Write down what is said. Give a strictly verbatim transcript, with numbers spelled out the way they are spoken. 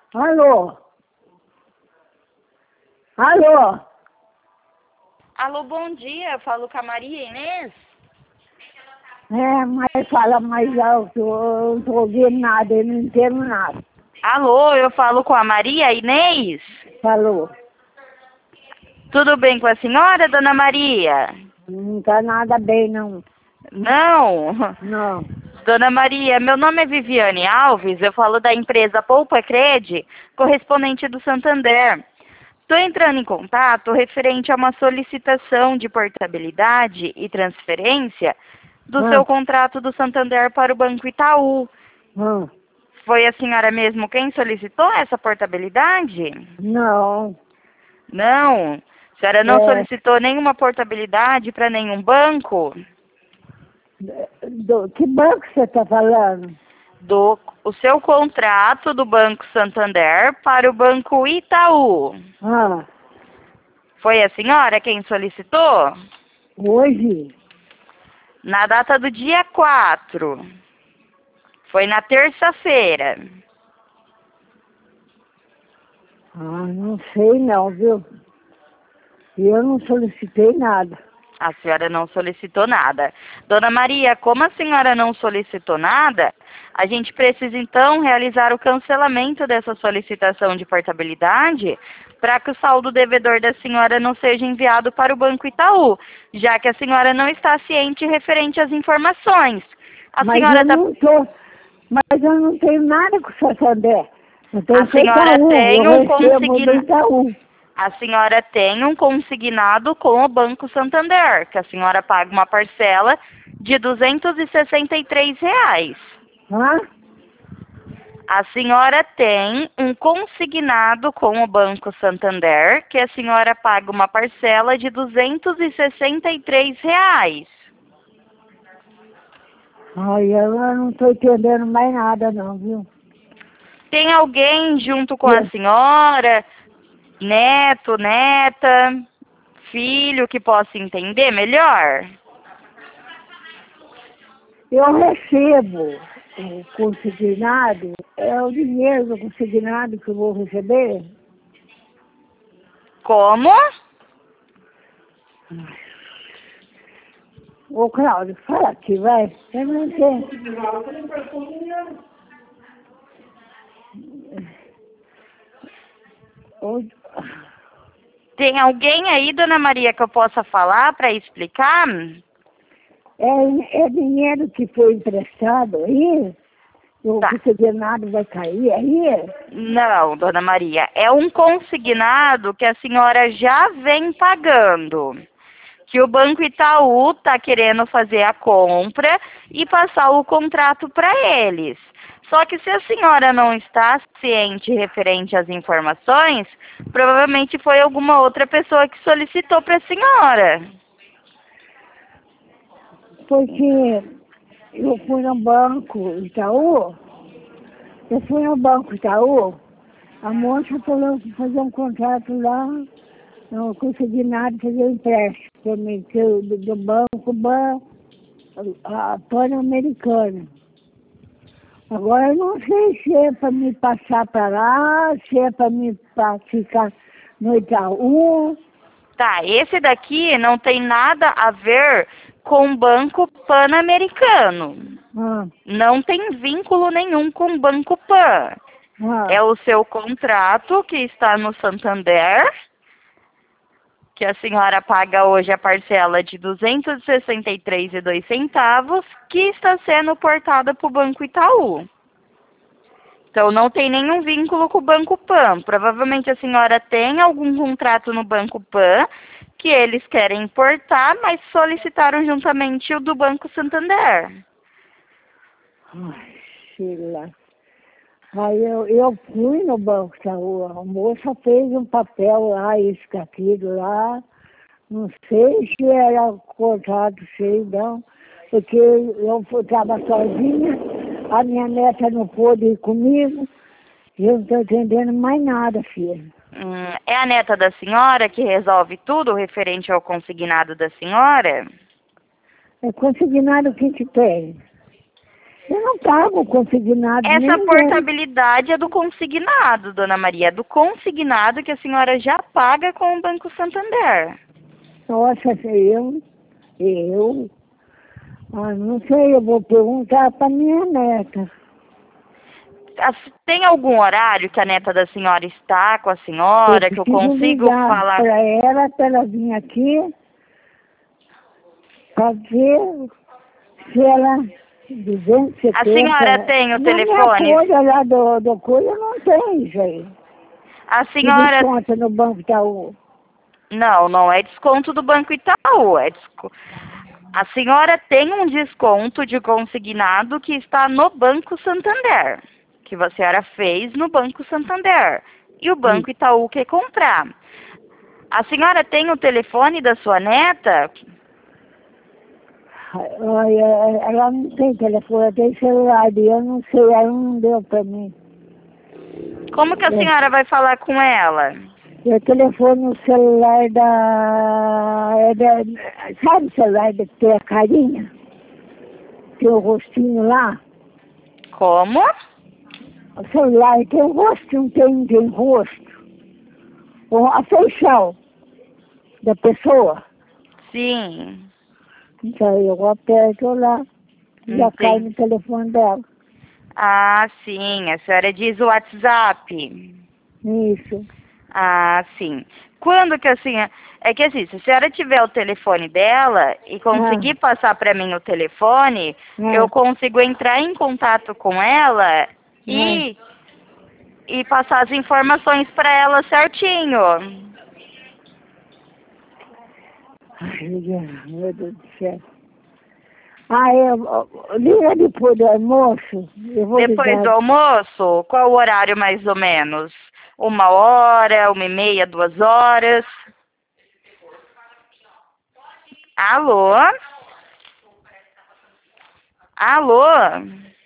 Alô? Alô? Alô, bom dia. Eu falo com a Maria Inês. É, mas fala mais alto, eu não tô ouvindo nada, eu não entendo nada. Alô, eu falo com a Maria Inês. Falou. Tudo bem com a senhora, dona Maria? Não tá nada bem, não. Não. Não. Dona Maria, meu nome é Viviane Alves, eu falo da empresa Poupa Cred, correspondente do Santander. Estou entrando em contato referente a uma solicitação de portabilidade e transferência do Ah, seu contrato do Santander para o Banco Itaú. ah, Foi a senhora mesmo quem solicitou essa portabilidade? não. Não. A senhora não É, solicitou nenhuma portabilidade para nenhum banco? do, que banco você tá falando? Do o seu contrato do Banco Santander para o Banco Itaú. Ah, Foi a senhora quem solicitou? hoje? Na data do dia quatro. Foi na terça-feira. Ah, não sei não, viu? Eu não solicitei nada. A senhora não solicitou nada. Dona Maria, como a senhora não solicitou nada, a gente precisa então realizar o cancelamento dessa solicitação de portabilidade para que o saldo devedor da senhora não seja enviado para o Banco Itaú, já que a senhora não está ciente referente às informações. A Mas senhora eu está... não tô, mas eu não tenho nada com o Santander. Eu A tenho com o senhora Itaú, eu tem um recebo do consigna... Itaú. A senhora tem um consignado com o Banco Santander, que a senhora paga uma parcela de duzentos e sessenta e três reais. Hã? A senhora tem um consignado com o Banco Santander, que a senhora paga uma parcela de duzentos e sessenta e três reais. Ai, eu não estou entendendo mais nada não, viu? Tem alguém junto com a Eu, senhora, neto, neta, filho, que possa entender melhor? eu recebo o consignado, é o dinheiro do consignado que eu vou receber. Como? Ô, Cláudio, fala aqui, vai. Eu não entendo. Ô, Tem alguém aí, dona Maria, que eu possa falar para explicar? É, é dinheiro que foi emprestado aí? O Tá. consignado vai cair aí? Não, dona Maria, é um consignado que a senhora já vem pagando. Que o Banco Itaú está querendo fazer a compra e passar o contrato para eles. Só que se a senhora não está ciente referente às informações, provavelmente foi alguma outra pessoa que solicitou para a senhora. Porque eu fui no banco Itaú, eu fui no banco Itaú, a moça falou que fazer um contrato lá, não consegui nada fazer um empréstimo pra mim, que eu- do, do banco ban, a Pan-Americana. Agora eu não sei se é para me passar para lá, se é para me pra ficar no Itaú. Tá, esse daqui não tem nada a ver com o Banco Pan-Americano. Ah, Não tem vínculo nenhum com o Banco Pan. ah, É o seu contrato que está no Santander, que a senhora paga hoje a parcela de duzentos e sessenta e três reais e dois centavos, que está sendo portada para o Banco Itaú. Então, não tem nenhum vínculo com o Banco Pan. Provavelmente a senhora tem algum contrato no Banco Pan, que eles querem importar, mas solicitaram juntamente o do Banco Santander. ai, sei lá. Aí eu, eu fui no banco Itaú, a moça fez um papel lá, isso que aquilo lá, não sei se era contrato, sei não, porque eu estava sozinha, a minha neta não pôde ir comigo, e eu não estou entendendo mais nada, filha. Hum, é a neta da senhora que resolve tudo referente ao consignado da senhora? É consignado o que que tem? Eu não pago consignado Essa ninguém. portabilidade é do consignado, dona Maria. É do consignado que a senhora já paga com o Banco Santander. Nossa, eu, eu, ah, não sei, eu vou perguntar para minha neta. As- Tem algum horário que a neta da senhora está com a senhora, que eu consigo falar? para ela, para ela vir aqui, para ver se ela... duzentos e setenta. A senhora tem o Na telefone? minha folha lá do, do coisa não tem isso aí. A Que senhora... desconta no Banco Itaú. Não, não é desconto do Banco Itaú. É desco... A senhora tem um desconto de consignado que está no Banco Santander, que a senhora fez no Banco Santander. E o Banco Itaú quer comprar. A senhora tem o telefone da sua neta? Olha, ela não tem telefone, ela tem celular, e eu não sei, ela não deu para mim. Como que a É. senhora vai falar com ela? Eu telefone no celular da, é da... Sabe o celular que tem a carinha? Tem o rostinho lá? Como? O celular tem o rostinho, tem, tem rosto. O- A feição da pessoa. Sim. Então eu aperto lá, já Entendi. cai no telefone dela. Ah, sim. A senhora diz o WhatsApp. Isso. Ah, sim. Quando que a senhora... É que assim, se a senhora tiver o telefone dela e conseguir Ah, passar para mim o telefone, ah, eu consigo entrar em contato com ela ah. e, e passar as informações para ela certinho. Ai, meu Deus do céu. Ah, eu, liga depois do almoço, eu vou Depois ligar. do almoço, qual o horário mais ou menos? Uma hora, uma e meia, duas horas? Alô? Alô?